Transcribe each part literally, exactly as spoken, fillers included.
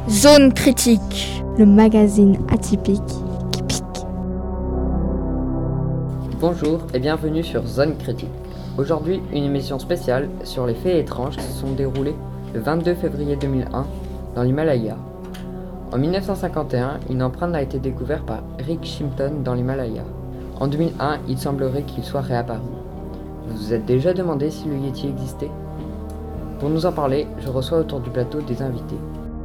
Zone critique, le magazine atypique qui pique. Bonjour et bienvenue sur Zone critique. Aujourd'hui, une émission spéciale sur les faits étranges qui se sont déroulés le vingt-deux février deux mille un dans l'Himalaya. En mille neuf cent cinquante et un, une empreinte a été découverte par Rick Shimpton dans l'Himalaya. En deux mille un, il semblerait qu'il soit réapparu. Vous vous êtes déjà demandé si le Yeti existait ? Pour nous en parler, je reçois autour du plateau des invités.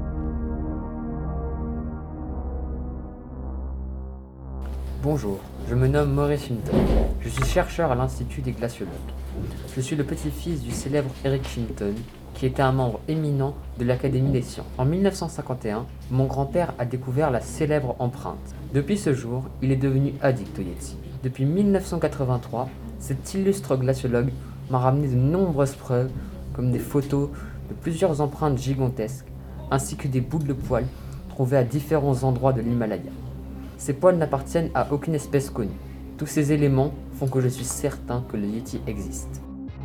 Bonjour, je me nomme Maurice Shimpton. Je suis chercheur à l'Institut des glaciologues. Je suis le petit-fils du célèbre Eric Shimpton, qui était un membre éminent de l'Académie des sciences. En mille neuf cent cinquante et un, mon grand-père a découvert la célèbre empreinte. Depuis ce jour, il est devenu addict au Yeti. Depuis mille neuf cent quatre-vingt-trois, cet illustre glaciologue m'a ramené de nombreuses preuves, comme des photos de plusieurs empreintes gigantesques, ainsi que des boules de poils trouvées à différents endroits de l'Himalaya. Ces poils n'appartiennent à aucune espèce connue. Tous ces éléments font que je suis certain que le Yeti existe.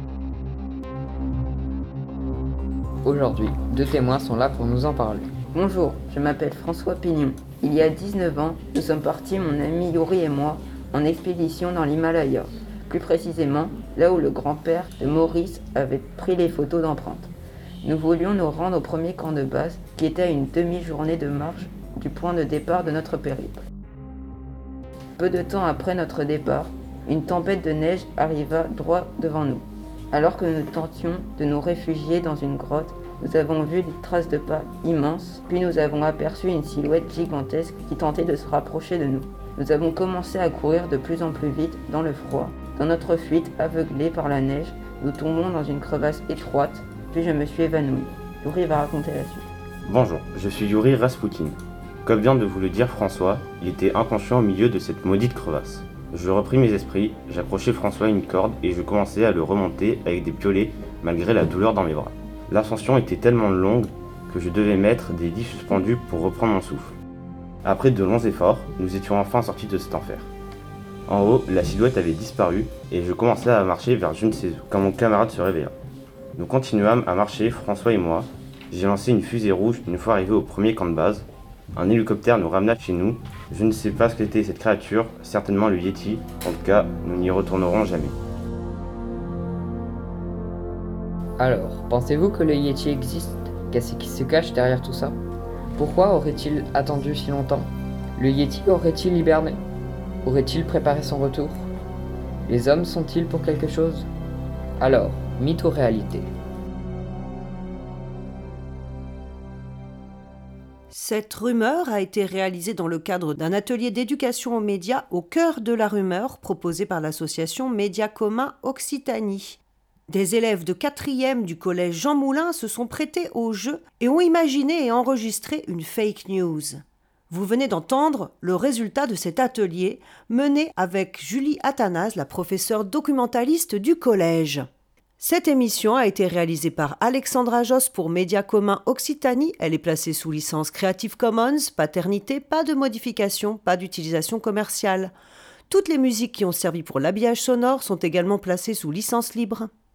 Aujourd'hui, deux témoins sont là pour nous en parler. Bonjour, je m'appelle François Pignon. Il y a dix-neuf ans, nous sommes partis, mon ami Yuri et moi, en expédition dans l'Himalaya. Plus précisément, là où le grand-père de Maurice avait pris les photos d'empreintes. Nous voulions nous rendre au premier camp de base, qui était à une demi-journée de marche du point de départ de notre périple. Peu de temps après notre départ, une tempête de neige arriva droit devant nous. Alors que nous tentions de nous réfugier dans une grotte, nous avons vu des traces de pas immenses, puis nous avons aperçu une silhouette gigantesque qui tentait de se rapprocher de nous. Nous avons commencé à courir de plus en plus vite dans le froid. Dans notre fuite, aveuglés par la neige, nous tombons dans une crevasse étroite, puis je me suis évanoui. Yuri va raconter la suite. Bonjour, je suis Yuri Raspoutine. Comme vient de vous le dire François, il était inconscient au milieu de cette maudite crevasse. Je repris mes esprits, j'approchai François à une corde et je commençai à le remonter avec des piolets malgré la douleur dans mes bras. L'ascension était tellement longue que je devais mettre des lits suspendus pour reprendre mon souffle. Après de longs efforts, nous étions enfin sortis de cet enfer. En haut, la silhouette avait disparu et je commençais à marcher vers je ne sais où, quand mon camarade se réveilla. Nous continuâmes à marcher, François et moi. J'ai lancé une fusée rouge une fois arrivé au premier camp de base. Un hélicoptère nous ramena chez nous. Je ne sais pas ce qu'était cette créature, certainement le Yeti. En tout cas, nous n'y retournerons jamais. Alors, pensez-vous que le Yeti existe ? Qu'est-ce qui se cache derrière tout ça ? Pourquoi aurait-il attendu si longtemps ? Le Yeti aurait-il hiberné ? Aurait-il préparé son retour ? Les hommes sont-ils pour quelque chose ? Alors, mythe ou réalité ? Cette rumeur a été réalisée dans le cadre d'un atelier d'éducation aux médias au cœur de la rumeur proposé par l'association Médias Communs Occitanie. Des élèves de quatrième du collège Jean Moulin se sont prêtés au jeu et ont imaginé et enregistré une fake news. Vous venez d'entendre le résultat de cet atelier mené avec Julie Athanase, la professeure documentaliste du collège. Cette émission a été réalisée par Alexandra Josse pour Médias Communs Occitanie. Elle est placée sous licence Creative Commons, paternité, pas de modification, pas d'utilisation commerciale. Toutes les musiques qui ont servi pour l'habillage sonore sont également placées sous licence libre.